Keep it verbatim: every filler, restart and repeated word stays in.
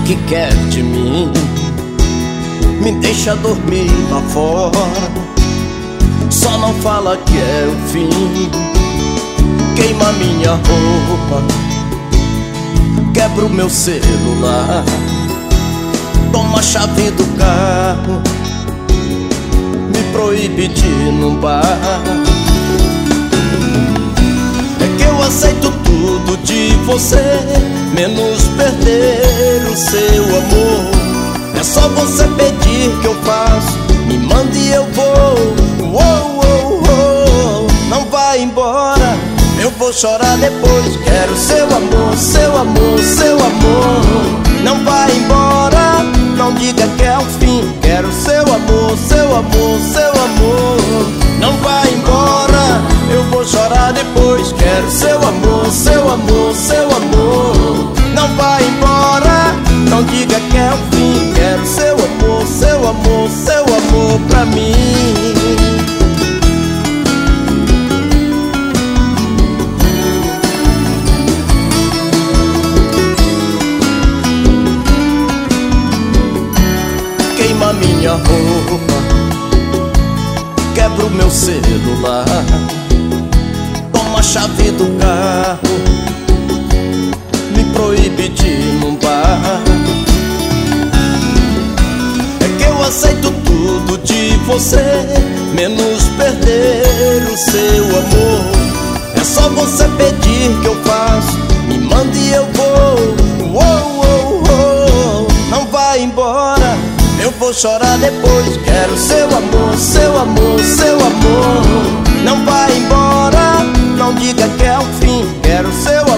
que quer de mim? Me deixa dormir lá fora, só não fala que é o fim. Queima minha roupa, quebra o meu celular, toma a chave do carro, me proíbe de ir num bar. É que eu aceito tudo de você, menos perder o seu amor. É só você pedir que eu faço, me manda e eu vou. Uou, uou, uou. Não vai embora, eu vou chorar depois. Quero seu amor, seu amor, seu amor. Não vai embora, não diga que é o fim. Quero seu amor, seu amor, seu amor. Não vai embora, eu vou chorar depois. Quero seu amor, seu amor, seu amor. Não vai embora, não diga que é o fim. Quero seu amor, seu amor, seu amor pra mim. Queima minha roupa, quebra o meu celular, toma a chave do carro, me proíbe de ir num bar. É que eu aceito tudo de você, menos perder o seu amor. É só você pedir que eu faço, me manda e eu vou. Uou, uou, uou. Não vai embora, eu vou chorar depois. Quero seu amor, seu amor, seu amor. Não vai embora, não diga que é o fim. Quero seu